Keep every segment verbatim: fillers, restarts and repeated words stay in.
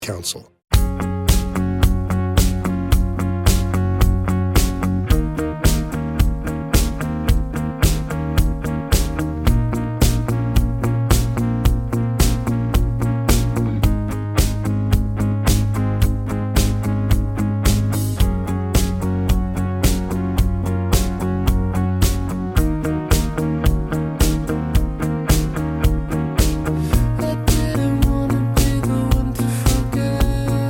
Council. I didn't wanna be the one to forget.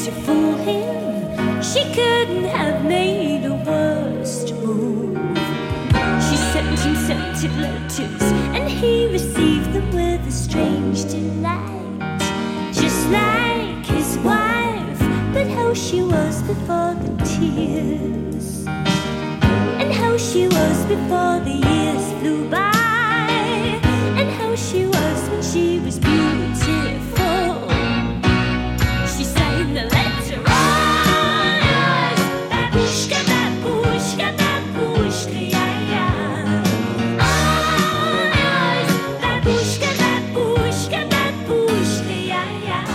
to fool him. She couldn't have made a worse move. She sent him scented letters, and he received them with a strange delight. Just like his wife, but how she was before the tears, and how she was before the years flew by, and how she was when she was beautiful. She sang the letter, oh, babushka, babushka, babushka, yeah, yeah. Oh, babushka, babushka, babushka, yeah, yeah.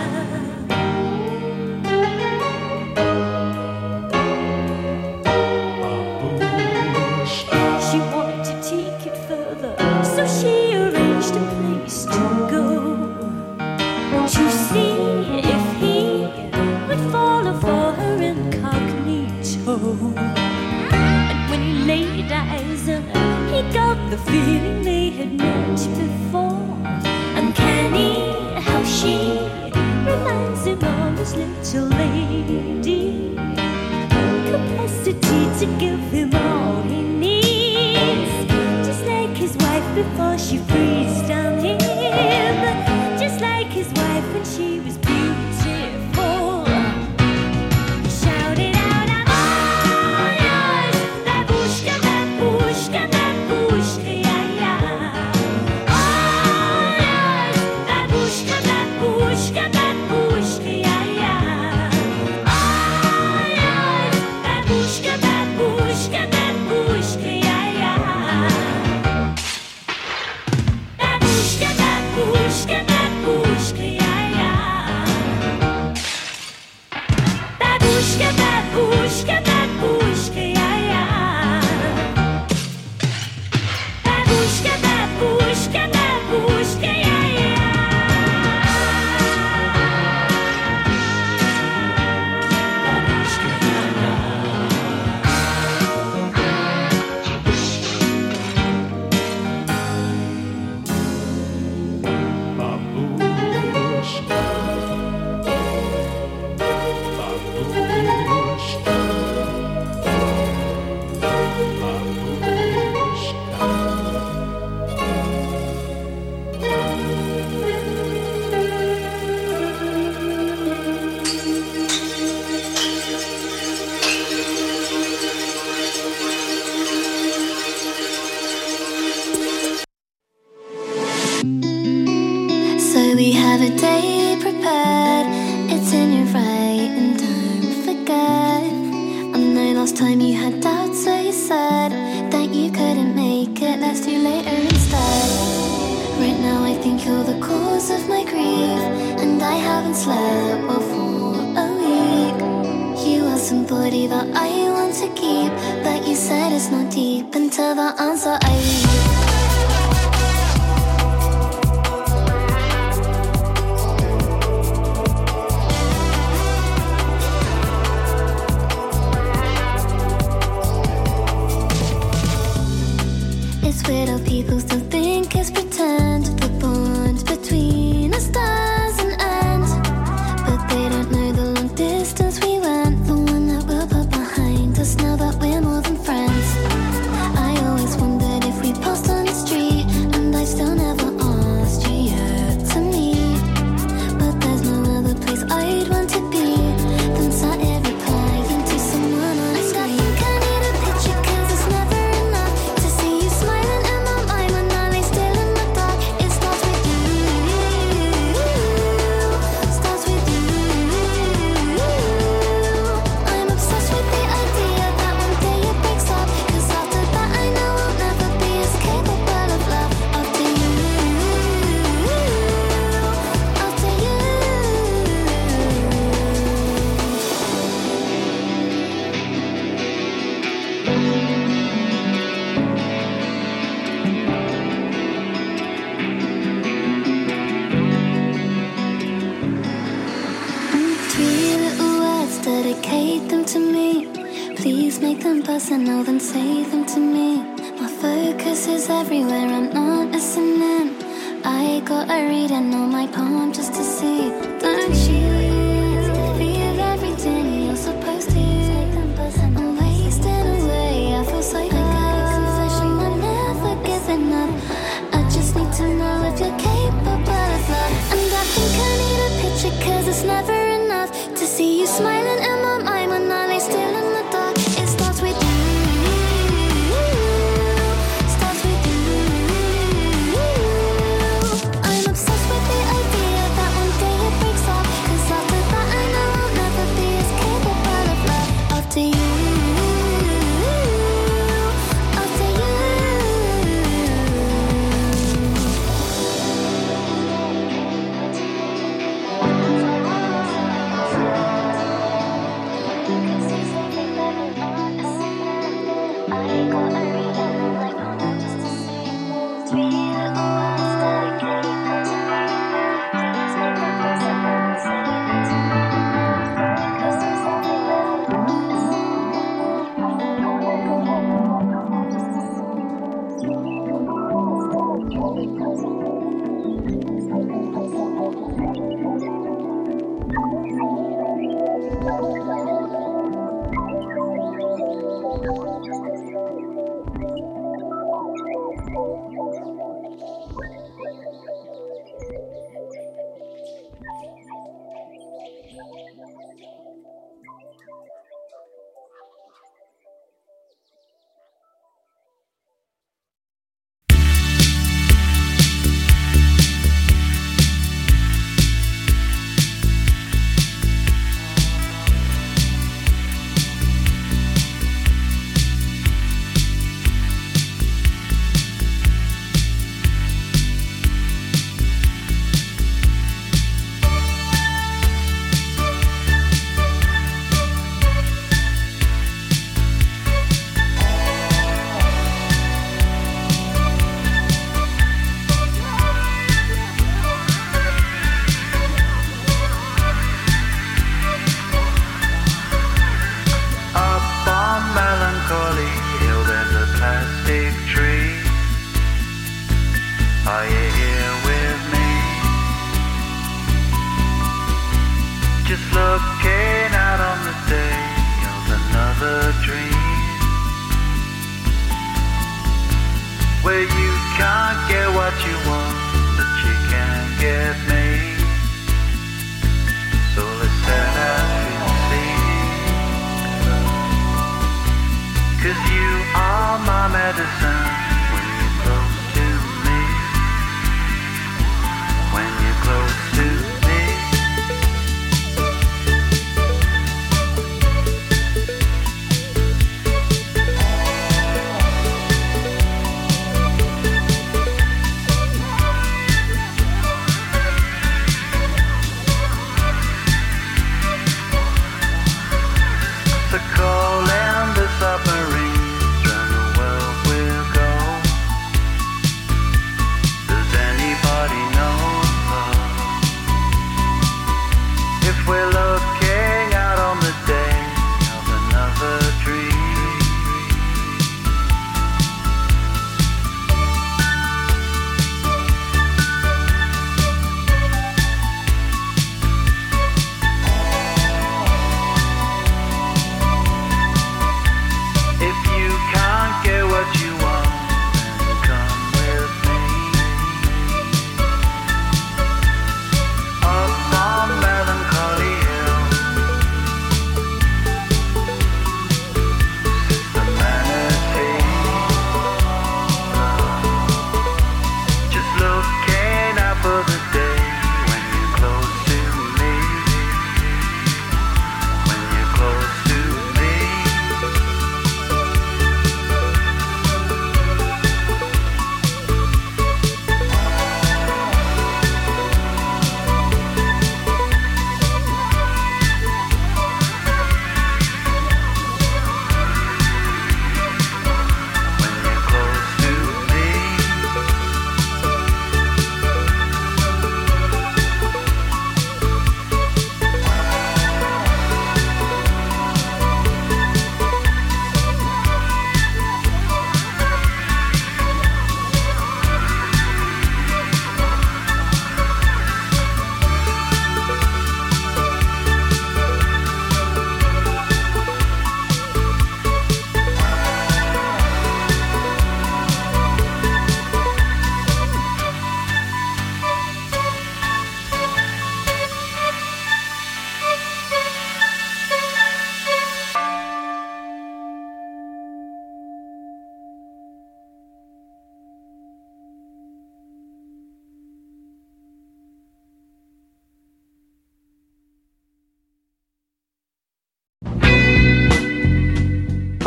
She wanted to take it further, so she arranged a place to go, to see if he would follow for her incognito. And when he laid eyes on her, he got the feeling they had met before. Uncanny how she reminds him of his little lady, capacity to give him all he needs, just like his wife before she freezed down him, just like his wife when she was beautiful. He shouted out, I'm all yours, babushka, babushka, babushka, yeah, yeah. All yours, babushka, babushka, babushka, yeah, yeah. All yours, babushka, babushka, babushka, yeah, yeah. Babushka, babushka, babushka, yeah, yeah. Babushka, babushka, babushka, yeah, yeah. Babushka, babushka, babushka, yeah, yeah. Babushka, yeah, So we have a day prepared. It's in your right, and don't forget. I know last time you had doubts, so you said that you couldn't make it. Let's do later instead. Right now I think you're the cause of my grief, and I haven't slept well for a week. You are somebody that I want to keep, but you said it's not deep until the answer I read. It's weird how people still think it's pretend. The bond between us doesn't end, but they don't know the long distance we went, the one that we'll put behind us now that we're more than friends. I always wondered if we passed on the street, and I still never asked you yet to meet. But there's no other place I'd want to be than sat here replying to someone on a screen. I think I need a picture, cause it's never enough to see you smiling in my mind when I lay still in the dark. It starts with you, starts with you. I'm obsessed with the idea that one day it breaks up, cause after that I know I'll never be as capable of love. After you, after you. Three little words, dedicate them to me. Please make them personal, then say them to me. My focus is everywhere, I'm not listening. I got a reading on my palm just to see. Don't you feel it's never enough to see you smiling in my mind when I lay still in the dark. It starts with you, starts with you. I'm obsessed with the idea that one day it breaks up, 'cause after that I know I'll never be as capable of love after you.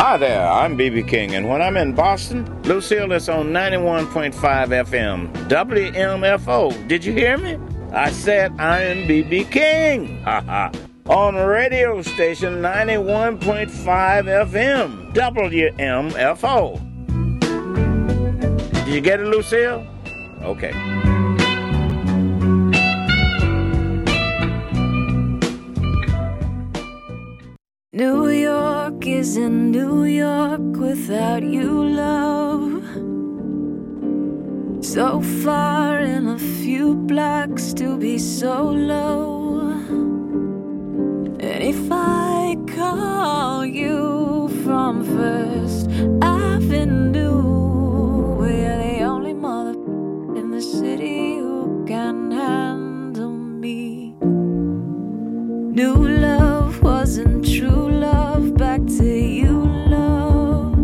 Hi there, I'm B B King, and when I'm in Boston, Lucille is on ninety-one point five F M, W M F O. Did you hear me? I said I'm B B King. Ha ha. On radio station ninety-one point five F M, W M F O. Did you get it, Lucille? Okay. New York isn't New York without you, love. So far in a few blocks to be so low. And if I call you from First Avenue, we're the only mother in the city who can handle me. New love wasn't true love, back to you, love.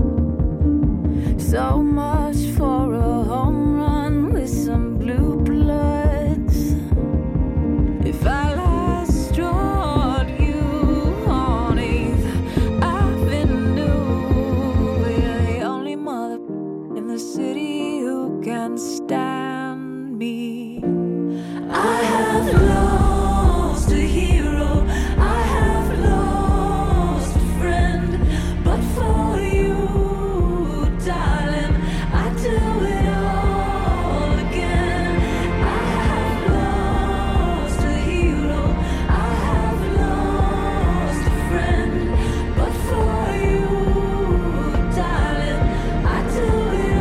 So much for a home run with some blue bloods. If I last drawed you on eighth Avenue, we're the only mother in the city who can stand me. I have lost a hero, I have lost a friend, but for you, darling, I do it all again. I have lost a hero, I have lost a friend, but for you, darling, I do it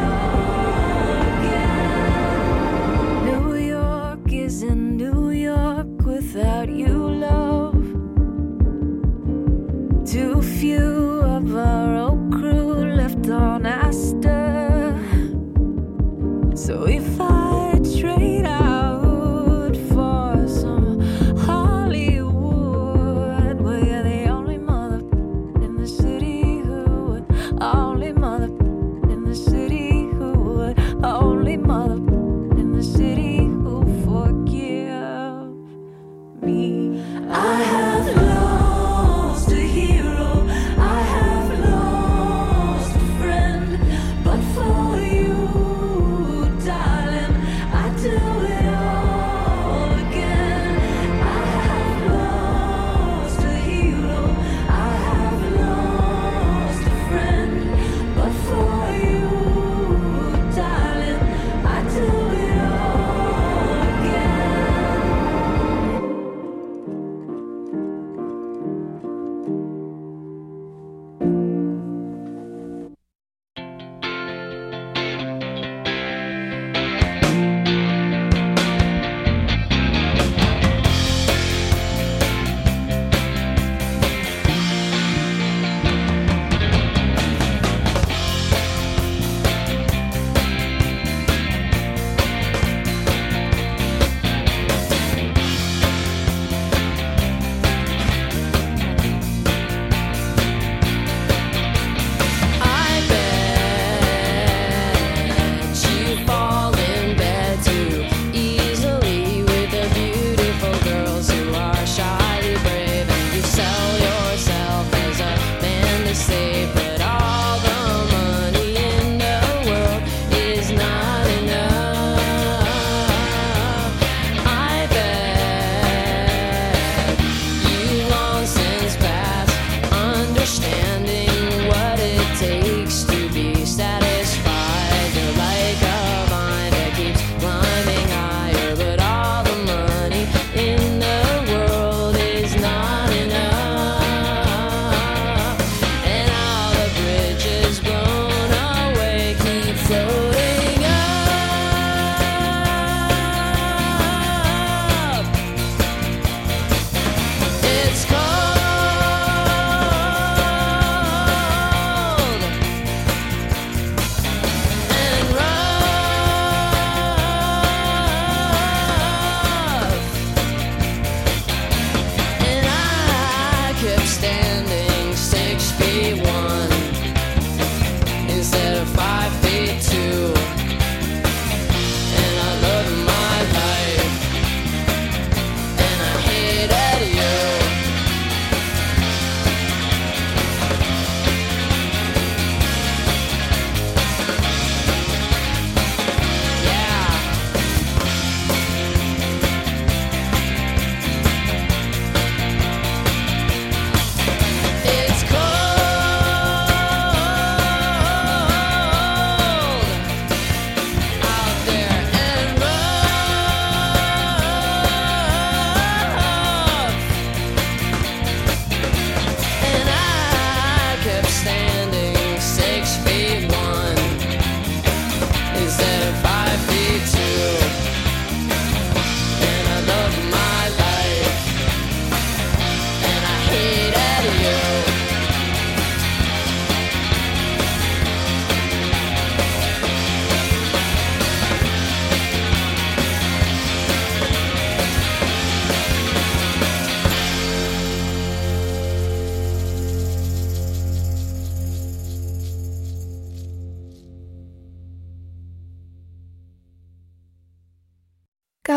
all again. New York isn't New York without you, love. Too few of our old crew left on Astor. So if I trade out for some Hollywood, well, you're the only mother in the city who would, only mother in the city who would, only mother in the city who forgive me. I have lost a hero, I have lost a friend, but for you, darling, I do it all again. I have lost a hero, I have lost a friend, but for you, darling, I do it all again.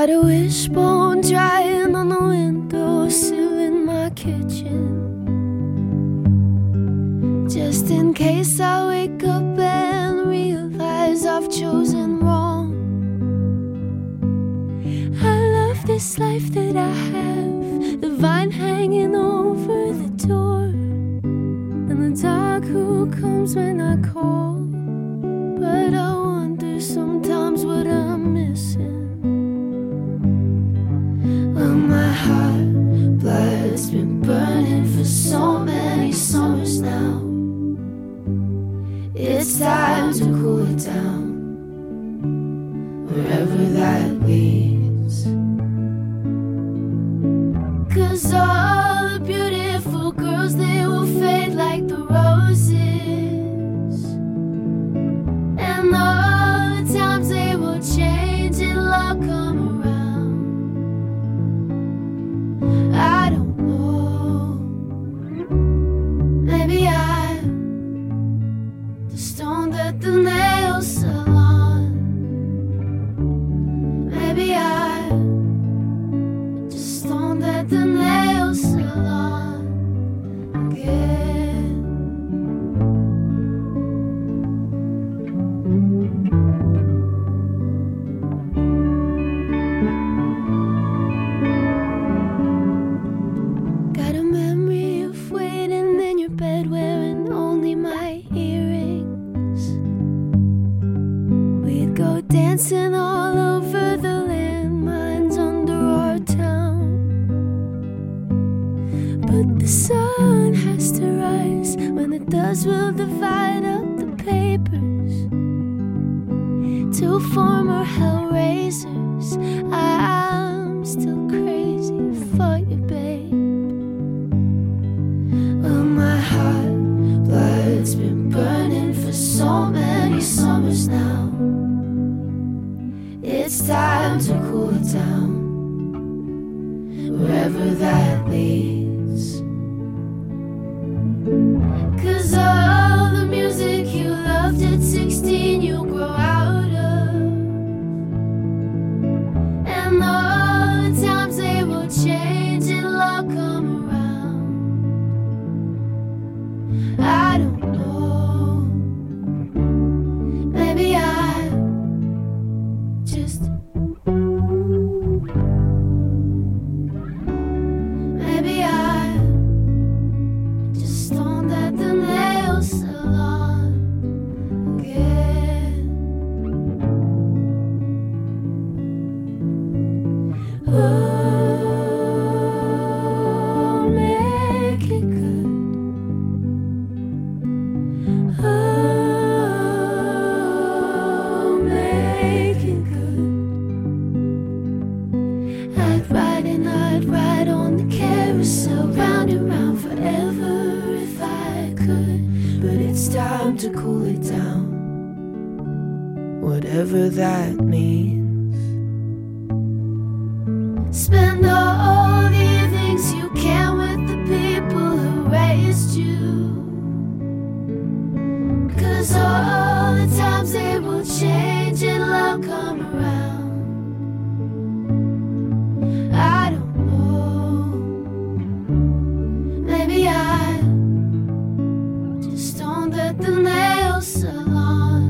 Got a wishbone drying on the windowsill in my kitchen, just in case I wake up and realize I've chosen wrong. I love this life that I have, the vine hanging over the door, and the dog who comes when I call. But I wonder sometimes what I'm missing. Well, my heart blood's been burning for so many summers now. It's time to cool it down, wherever that leads. 'Cause all the beautiful girls, they will fade like the roses, and all the times they will change and love come around. I don't know, maybe I'm the stone that the nails salon. Maybe I'm just stone that the nails salon again. Got a memory of waiting in your bed wearing only my earrings. We'd go dancing all over the landmines under our town. But the sun has to rise. When it does, we'll divide up the papers. Two former hellraisers. I'm still crazy for you, babe. Well, my heart blood's been burning for so many summers now. It's time to cool it down, wherever that leads. 'Cause all the music you loved at sixteen, you'll grow out of, and all the times they will change and love come around. I don't know, maybe I'm just, maybe I'm just stoned at the nail salon again. Oh, make it good. Oh, make it good. I'd ride and I'd ride on the carousel, round and round forever if I could. But it's time to cool it down, whatever that means. Spend all the evenings you can with the people who raised you. 'Cause all the times they will change and love come around. I don't know, maybe I'm just stoned at the nail salon.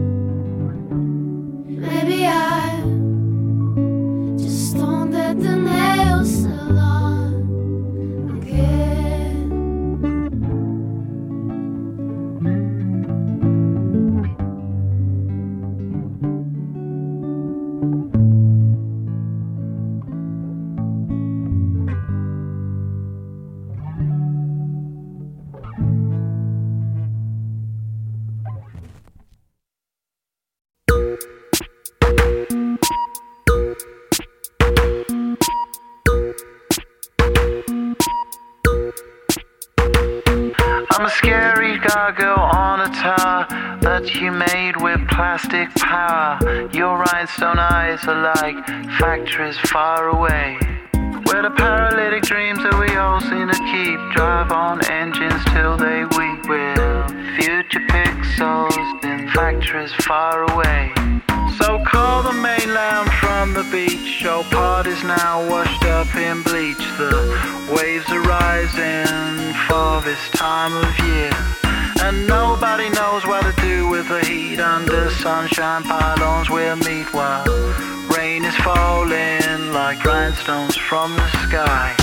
Maybe I'm just stoned at the nail salon again. I'm a scary gargoyle on a tower that you made with plastic power. Your rhinestone eyes are like factories far away, where the paralytic dreams that we all seem to keep drive on engines till they weep. With future pixels in factories far away. So call the mainland from on the beach. All parties now washed up in bleach. The waves are rising for this time of year, and nobody knows what to do with the heat. Under sunshine pylons we'll meet while rain is falling like rhinestones from the sky.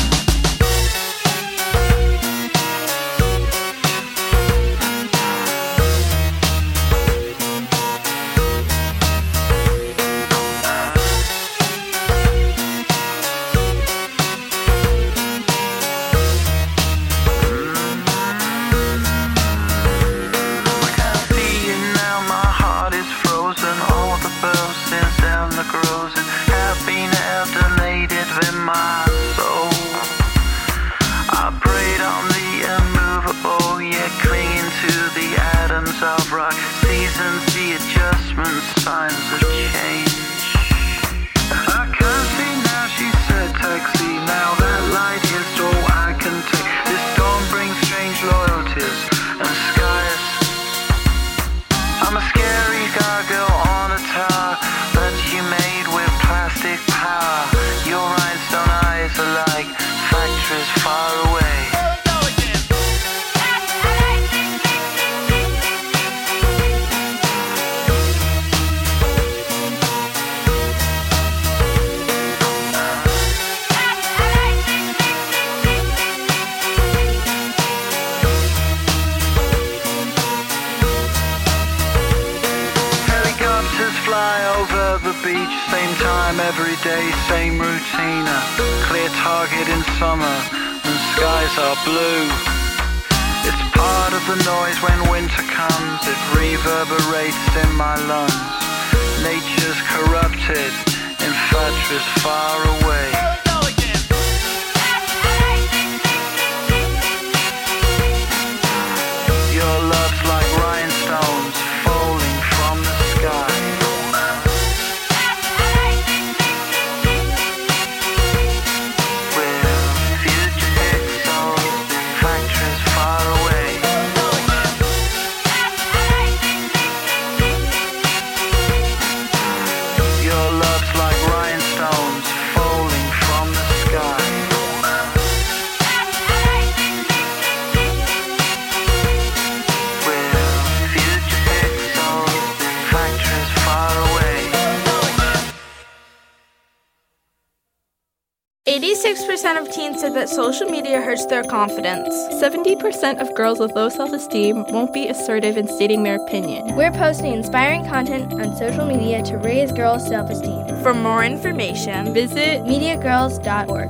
Of rock, seasons, the adjustments, signs of change. I can't see now, she said, taxi. Now that light is all I can take. This storm brings strange loyalties and skies. I'm a scary gargoyle on a tower that you made with plastic power. Your rhinestone eyes are like factories far away. Beach, same time every day, same routine. A clear target in summer and skies are blue. It's part of the noise when winter comes. It reverberates in my lungs. Nature's corrupted in factories far away. Your love's like rhinestones falling from the sky. eighty-six percent of teens said that social media hurts their confidence. seventy percent of girls with low self-esteem won't be assertive in stating their opinion. We're posting inspiring content on social media to raise girls' self-esteem. For more information, visit media girls dot org.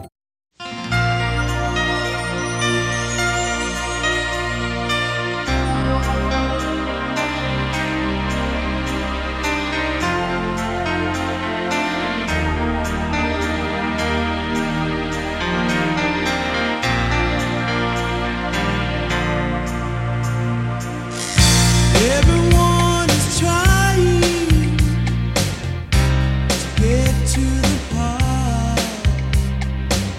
Everyone is trying to get to the part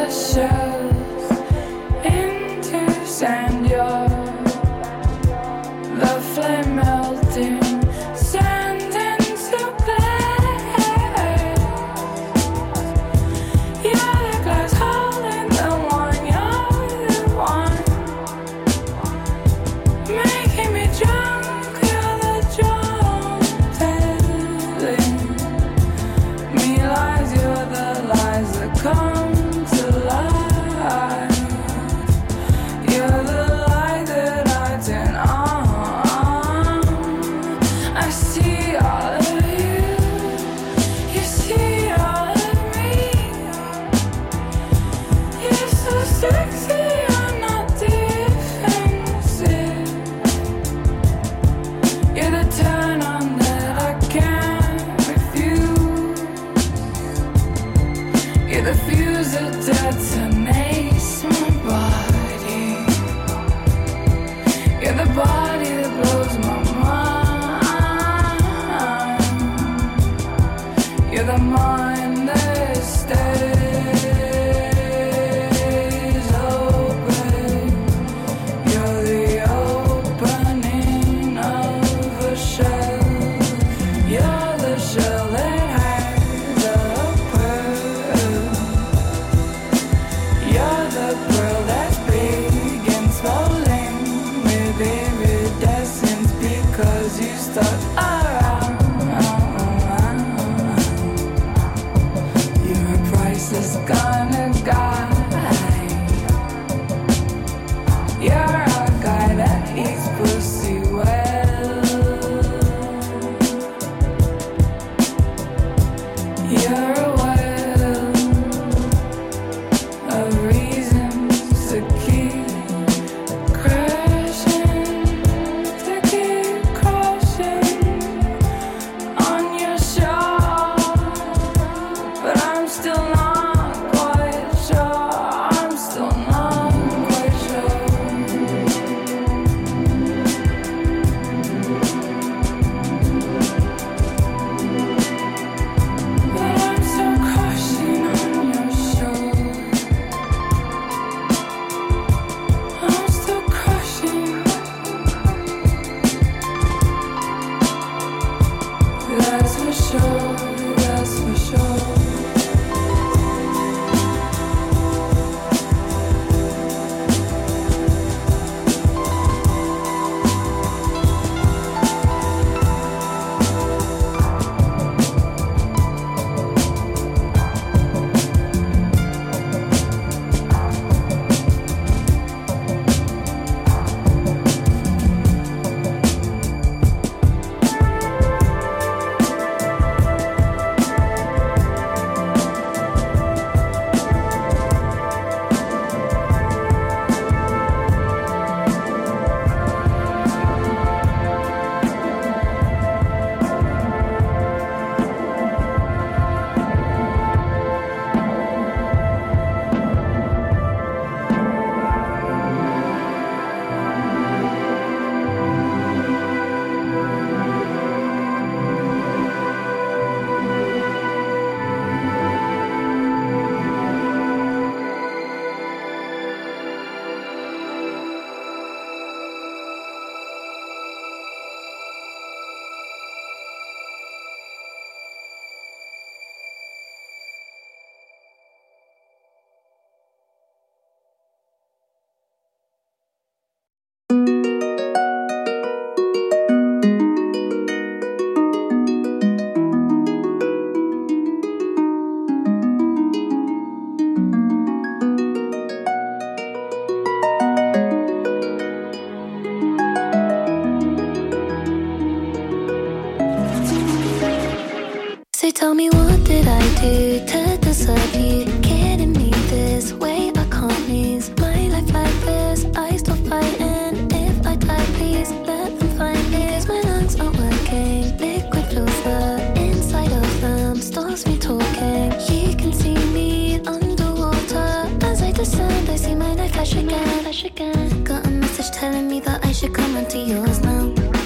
So tell me, what did I do to deserve you? Kidding me this way, I can't lose my life like this. I stop fighting. If I die, please let them find me. 'Cause my lungs aren't working. Liquid fills the inside of them, stops me talking. You can see me underwater. As I descend, I see my life flash again, flash again. Got a message telling me that I should come onto yours now.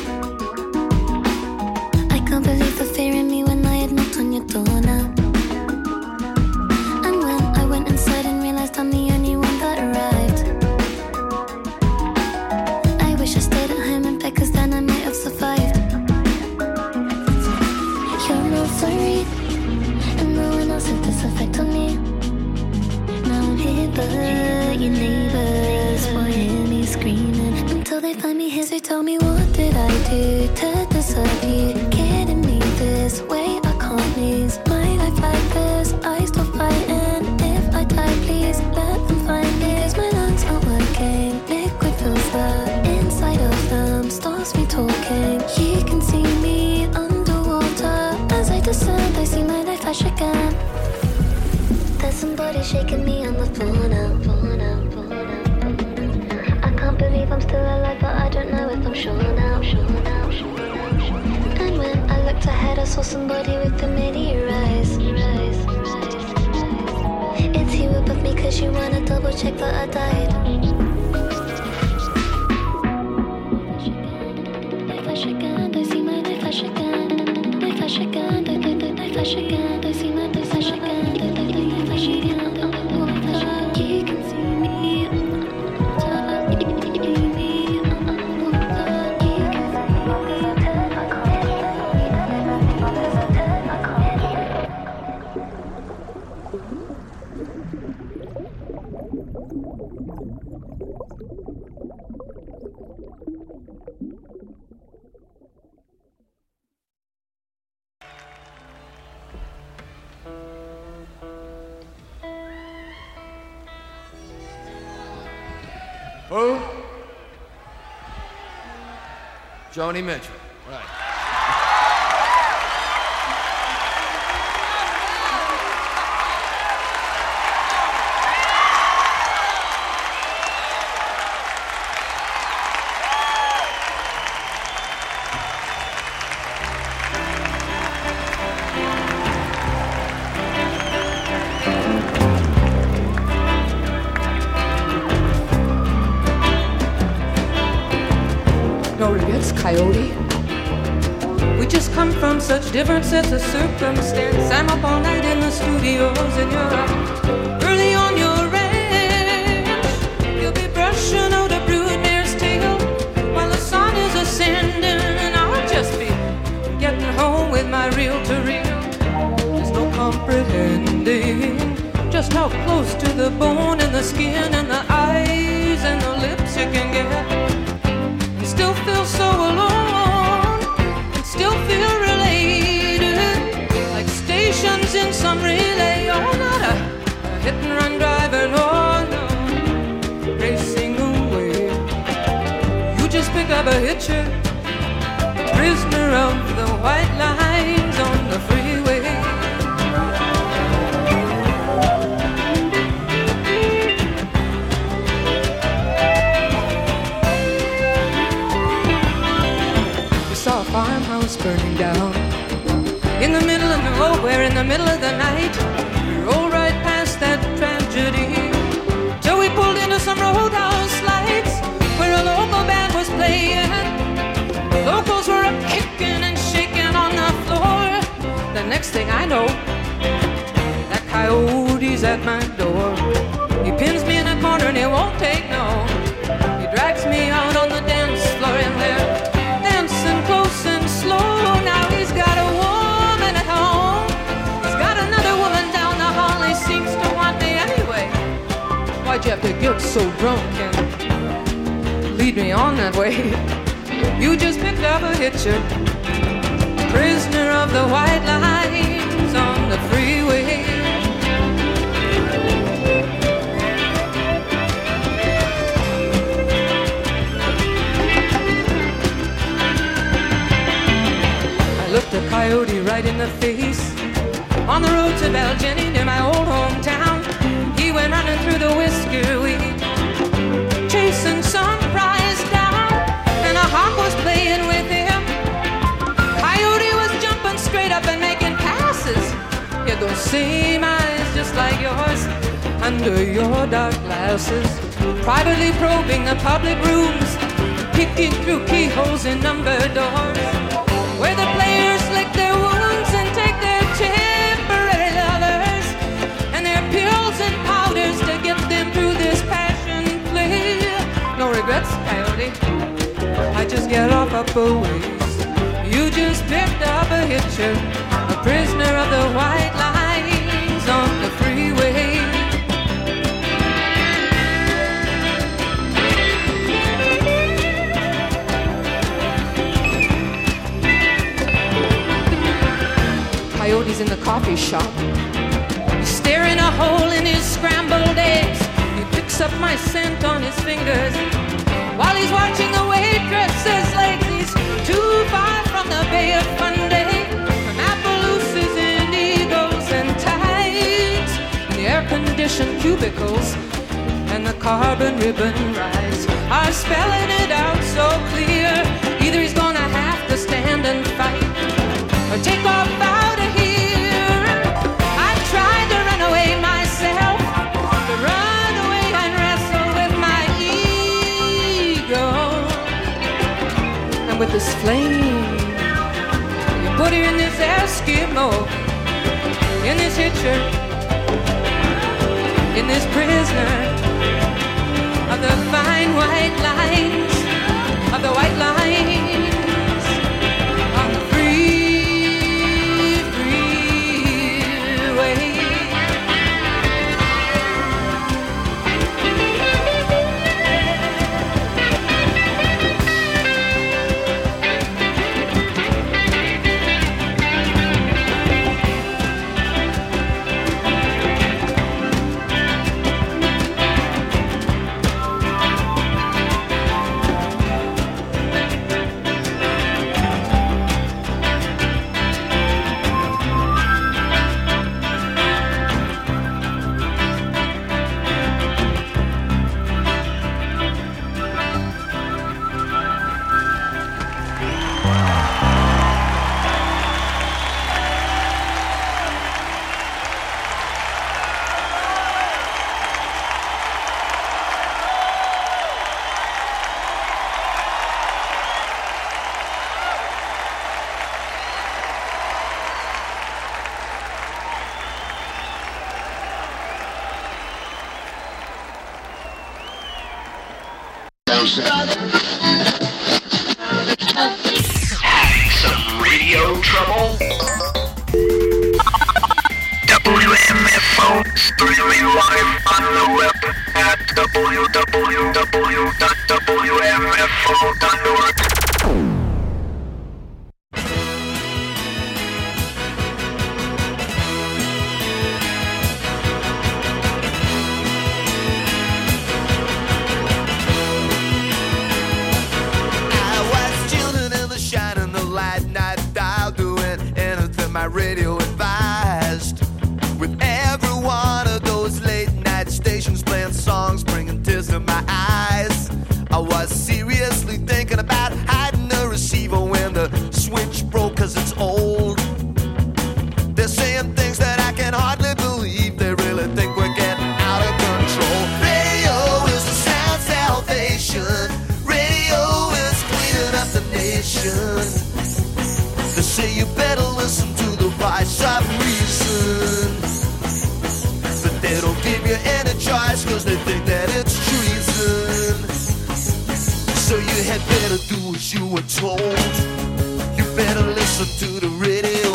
I can't believe the fear in me when I had knocked on your door now. And when I went inside and realized how But your neighbors will hear me screaming until they find me here. So tell me, what did I do to deserve you? Kidding me this way, I can't lose my life like this. I still fighting. If I die, please let them find me. 'Cause my lungs aren't working. Liquid fills the inside of them, stops me talking. You can see me underwater. As I descend, I see my life flash again. There's somebody shaking me on the floor now, floor now, floor now. I can't believe I'm still alive, but I don't know if I'm sure now, sure now, sure now, sure now. And when I looked ahead, I saw somebody with familiar eyes. Rise, rise, rise. It's you above me, 'cause you wanna double check that I died. I flash again, I see my life flash again. I flash again, I, I, I, I flash again. I see my life flash again. I, I, I flash again. You can see me. Who? Joni Mitchell. Right. No regrets, Coyote. We just come from such different sets of circumstance. I'm up all night in the studios and you're up early on your ranch. You'll be brushing out a broodmare's tail while the sun is ascending, and I'll just be getting home with my reel-to-reel. There's no comprehending just how close to the bone and the skin and the eyes and the lips you can get. Still feel so alone, and still feel related, like stations in some relay. Oh, not a, a hit and run driver, no, no, racing away. You just pick up a hitcher, prisoner of the white lines on the freeway. Farmhouse burning down in the middle of nowhere, in the middle of the night. We rolled right past that tragedy till we pulled into some roadhouse lights where a local band was playing. The locals were up kicking and shaking on the floor. The next thing I know, that coyote's at my door. He pins me in a corner and he won't take no. He drags me out on the dance floor and there, close and slow. Now he's got a woman at home. He's got another woman down the hall. He seems to want me anyway. Why'd you have to get so drunk and lead me on that way? You just picked up a hitcher, prisoner of the white lines on the freeway. Looked a coyote right in the face on the road to Belgeny near my old hometown. He went running through the whisker weed, chasing some prize down, and a hawk was playing with him. Coyote was jumping straight up and making passes. He had those same eyes just like yours under your dark glasses, privately probing the public rooms, peeking through keyholes in numbered doors, where the players lick their wounds and take their temporary lovers and their pills and powders to get them through this passion play. No regrets, Coyote. I just get off up a ways. You just picked up a hitcher, a prisoner of the white lines on the freeway. grocery shop. He's staring a hole in his scrambled eggs. He picks up my scent on his fingers while he's watching the waitress's legs. He's too far from the Bay of Fundy, from Appaloosas and Eagles and Tides, and the air-conditioned cubicles and the carbon ribbon rides are spelling it out so clear. Either he's gonna have to stand and fight or take off out of here. I tried to run away myself, to run away and wrestle with my ego. And with this flame, you put her in this Eskimo, in this hitcher, in this prisoner of the fine white lines, of the white lines, on the free, free way. Having some radio trouble? W M F O streaming live on the web at w w w dot w m f o dot org. My radio advised, with every one of those late night stations playing songs bringing tears to my eyes. I was seriously thinking about hiding the receiver when the switch broke, cause it's old. They're saying things that I can hardly believe. They really think we're getting out of control. Radio is the sound salvation. Radio is cleaning up the nation. They say you better listen to the voice of reason, but they don't give you any choice cause they think that it's treason. So you had better do as you were told. You better listen to the radio.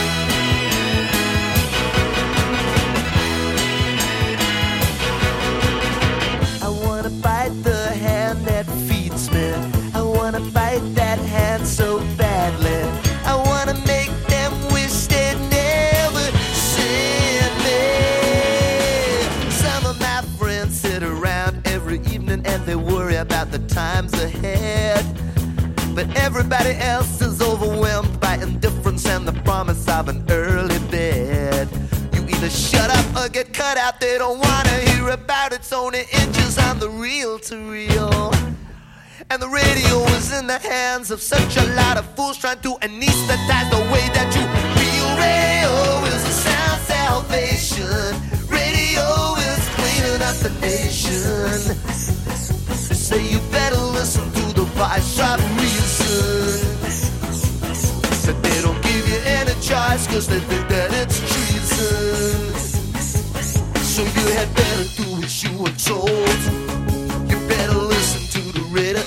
I wanna bite the hand that feeds me. I wanna bite that hand so badly. I wanna make them wish they'd never seen me. Some of my friends sit around every evening and they worry about the times ahead. But everybody else is overwhelmed by indifference and the promise of an early bed. You either shut up or get cut out. They don't wanna hear about it. It's only inches on the reel to reel. And the radio is in the hands of such a lot of fools trying to anesthetize the way that you feel. Radio is a sound salvation. Radio is cleaning up the nation. They say you better listen to the voice of reason, but they don't give you any choice cause they think that it's treason. So you had better do what you were told. You better listen to the radio.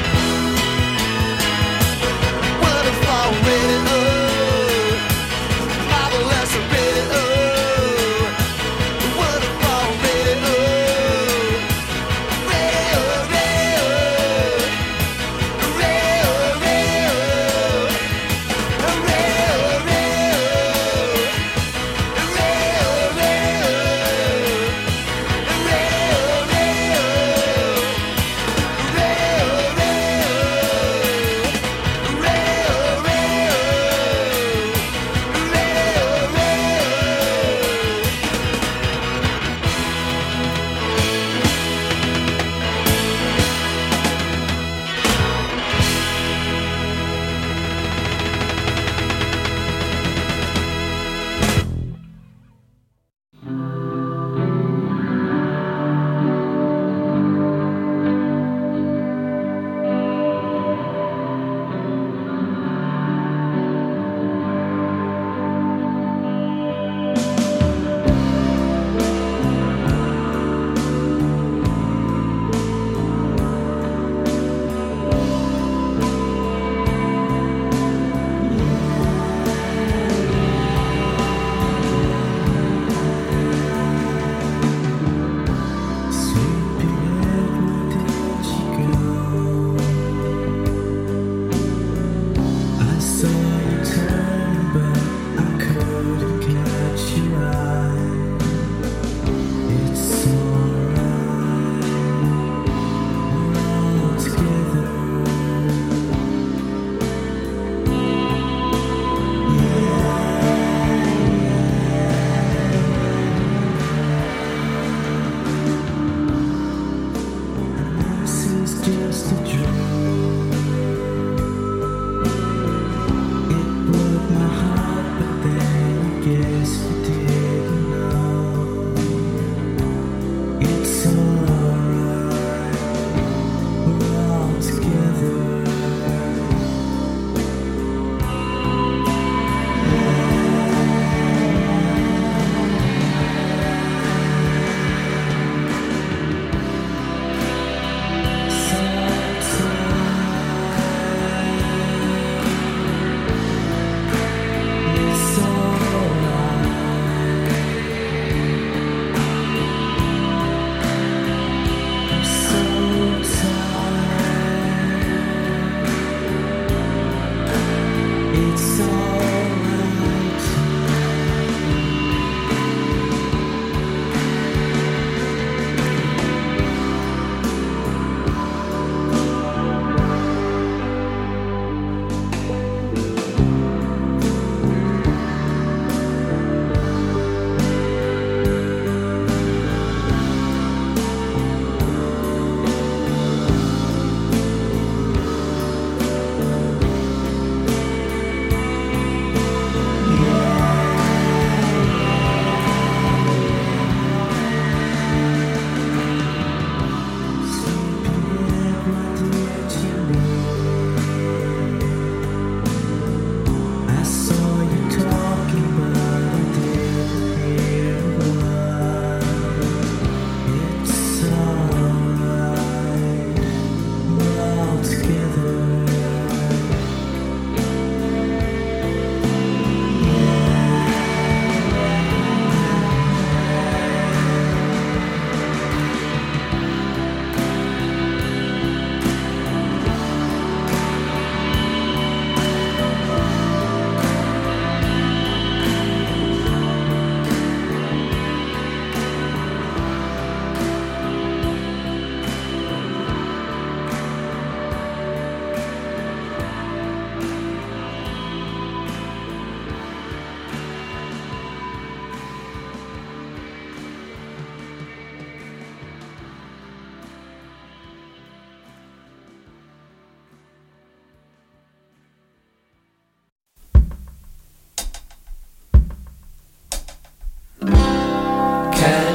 Waterfall radio, marvelous radio. Waterfall radio, radio, radio, radio, radio, radio, radio.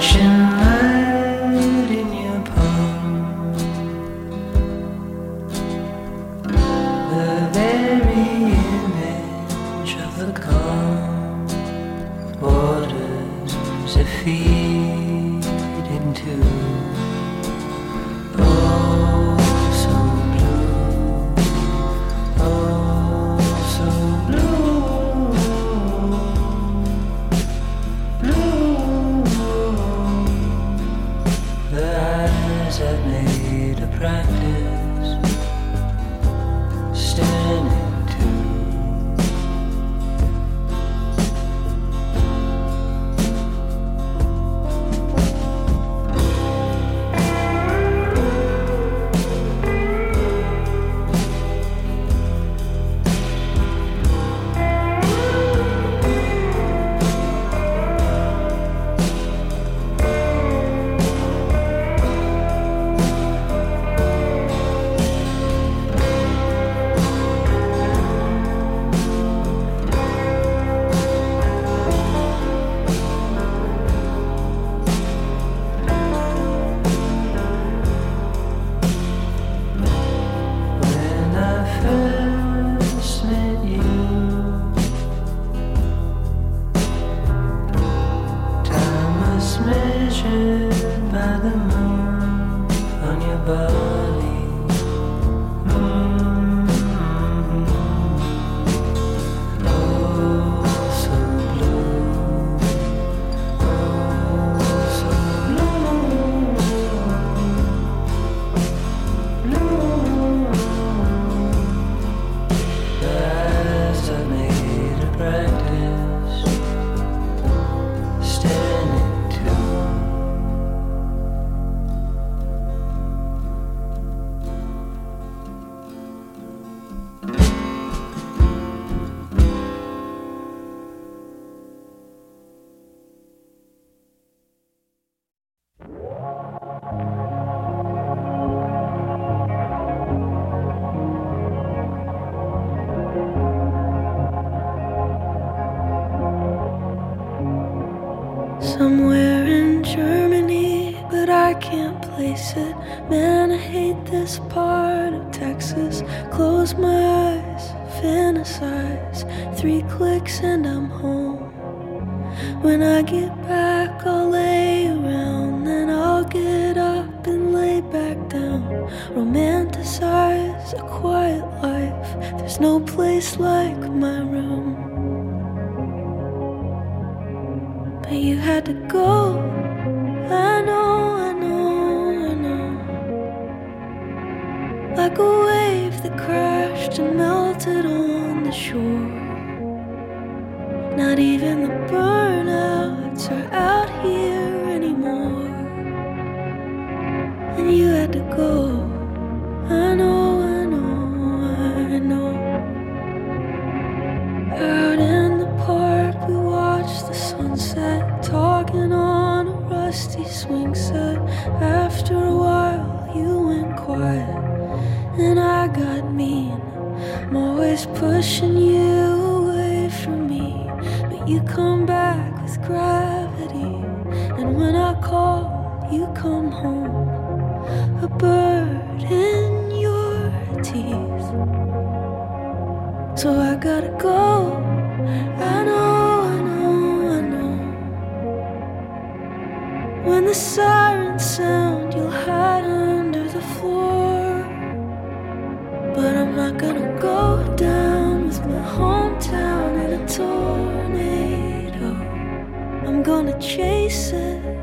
Touching light in your palm, the very image of the calm waters that feed into. Oh, so blue, oh, so blue, blue. The eyes I've made a practice standing to. When I first met you, time was measured by the moon on your body. Mm-hmm. Oh, so blue, oh, so blue, blue. The eyes I made a practice standing to. Somewhere in Germany, but I can't place it. Man, I hate this part of Texas. Close my eyes, fantasize. Three clicks and I'm home. When I get back, I'll lay around. Then I'll get up and lay back down. Romanticize a quiet life. There's no place like my room. But you had to go. I know, I know, I know. Like a wave that crashed and melted on the shore. Not even the burnouts are out here anymore. And you had to go. I know, I know, I know. Out in the park we watched the sunset, talking on a rusty swing set. After a while you went quiet and I got mean. I'm always pushing you away from me, but you come back with gravity. And when I call, you come home, a bird in your teeth. So I gotta go. I know, I know, I know. When the sirens sound, you'll hide under the floor. But I'm not gonna go down with my hometown in a tornado. I'm gonna chase it